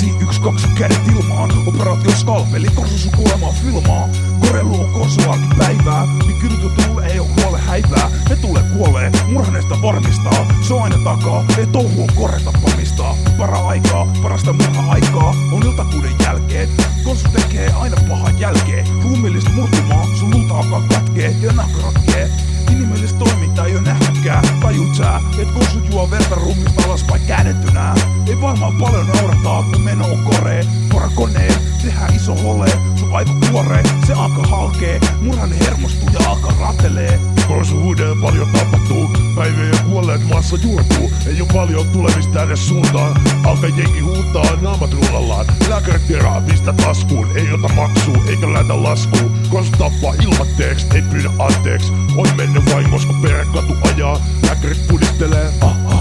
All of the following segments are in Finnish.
3, 2, 2, kädet ilmaan. Operaatio Skalpeli, korsu sun kuolemaa filmaa. Korelu on korsu arkipäivää, niin kyrtytulle ei oo huole häivää. Ne tulee kuolee, murhaneesta varmistaa. Se on aina takaa, ei touhu on korre tappamistaa. Parasta murha-aikaa on iltakuuden jälkeen. Korsu tekee aina pahan jälkeen. Ruumiillista murtumaa, sun luulta alkaa katkee ja nahka ratkee. Inhimillistä toimintaa ei oo nähtykään. Tajut sä, et korsu juo verta ruumista alaspäin käännettynä. Ei varmaan paljon naurataa, kun meno on koree. Porakoneen, tehdään iso hole. Sun aivo kuoree, se alkaa halkee. Murhainen hermostuu ja alkaa rattelee. Korsu huidee paljon tapahtuu. Päivien ja kuolleet maassa juurtuu. Ei oo paljon tulemista edes suuntaan. Alkaa jengi huutaa naamat rullallaan. Lääkärit kerää pistä taskuun. Ei ota maksuu eikä lähetä laskuun. Korsu tappaa ilmatteeks, ei pyydä anteeks. On mennyt vaingos kun peräkatu ajaa. Lääkärit pudistelee.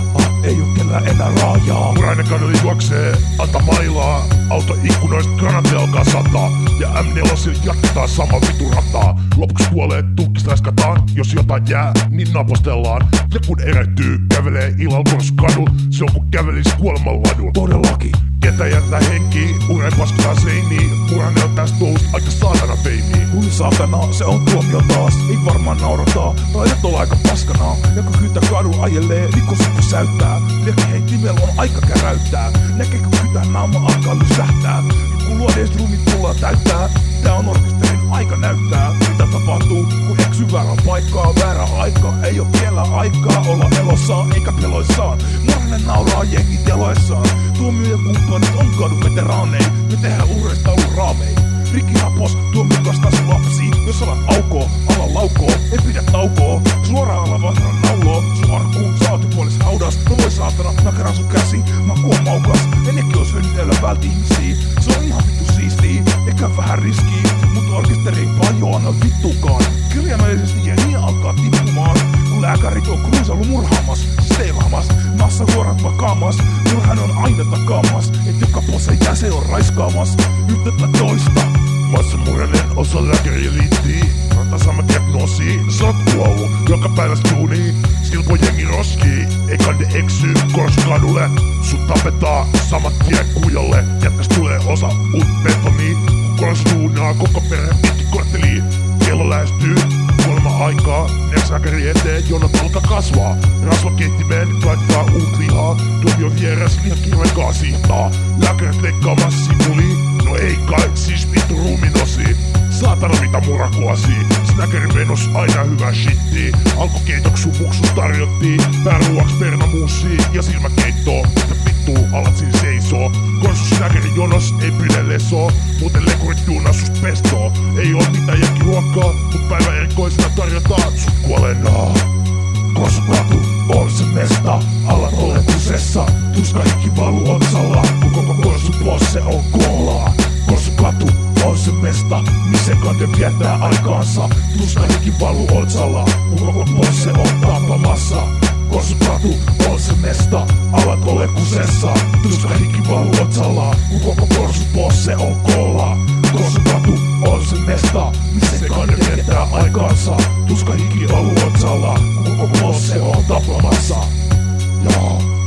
Ei oo kellään enää raajaa. Murainen kadeli juoksee, anta mailaa. Auto ikkunoista granaatti alkaa sataa. Ja M4 jatketaan sama vitu rataa. Lopuksi kuolee tukkista eskataan. Jos jotain jää, niin napostellaan. Ja kun erehtyy, kävelee illalla Korsu kadulla. Se on kun kävelis kuoleman ladulla. Todellakin. Ketä jättää henkiä, ureen paskutaan seiniin. Murainen on tästä touhusta aika saatana feimiin. Kuin saatana, se on tuomio taas. Ei varmaan naurataa, taidot olla aika paskanaa. Ja kun kytä kadulla ajelee, niin kun se pysäyttää. Liekki heittimellä on aika käräyttää. Näkee kun kytän naama alkaa lysähtää. Kun luodeist ruumit tullaan täyttää. Tää on orkesterin aika näyttää. Mitä tapahtuu, kun eksy väärän paikkaa. Väärä aika, ei oo vielä aikaa olla elossaan eikä peloissaan. Murhainen nauraa jengi teloissaan. Tuomio ja kumppanit on kadun veteraanein. Me tehdään ureista ollut raamein. Rikki hapos, tuomio kastaa sun lapsi. Jos alat aukoo, ala laukoo, ei pidä taukoo. Suoraan ala vatran nauloo. Sun arkkuun, sä oot puolis haudas. No voi saatana, nakeran sun käsi. Mä oon maukas, ennenkin ois hynyt elää välti ihmisiä. Se on ihan vittu siistii, eikä vähän riskii. Mut orkesteri ei paljon anna vittukaan. Kirjaimellisesti jengi alkaa tippumaan. Kun lääkärit on kruisallu murhaamas, steilaamas. Massa huorat vakaamas, murhan on aina takaamas. Et joka pose jäsen on raiskaamas, yhtä tai toista. Massamurhainen osa lääkäriä liittii. Antaa sama diagnoosi, sä oot kuollu joka päiväs duunii. Silpo jengi roskii, ei kande eksy Korsu kadulle. Sut tapetaan samat tien kujalle. Jätkäs tulee osa uut betonia. Kun Korsu duunaa koko perhe pitkin kortteliin. Kello lähestyy, kuolema aikaa. Lääkäri eteen, jonot alkaa kasvaa. Rasvakeittimeen laittaa uut lihaa. Tuomio vieres lihakirven kaasihtaa. Lääkärit leikkaamassa sipuliin. No ei kai, siis vittu ruumin osiin. Saatana mitä murakuasii. Snäkärin venus aina hyvä shittii. Alkukeitoks sun muksus tarjottiin. Pääruuaks pernamuussiin ja silmäkeittoon. Mitä vittuu alat siinä seisoo. Korsu snäkärin jonos ei pidä lesoo. Muuten lekurit duunaa sust pestoo. Ei oo mitään jälkiruokaa, mut päivän erikoisena tarjotaan sut kuolenaa. Korsu katu on se mesta, alat ole kusessa. Tuska hikki valu otsalla, kun koko Korsu posse on koolaa. Korsu katu on se mesta, missä kande viettää aikaansa. Tuska hikki valu otsalla, kun koko posse on tappamassa. Korsu katu on se mesta, alat ole kusessa. Tuska hikki valu otsalla, kun koko Korsu posse on koolaa. Korsu katu on se mesta, missä kande viettää aikaansa. Tuska hikki valu otsalla, kun koko posse on tappamassa. Jaa.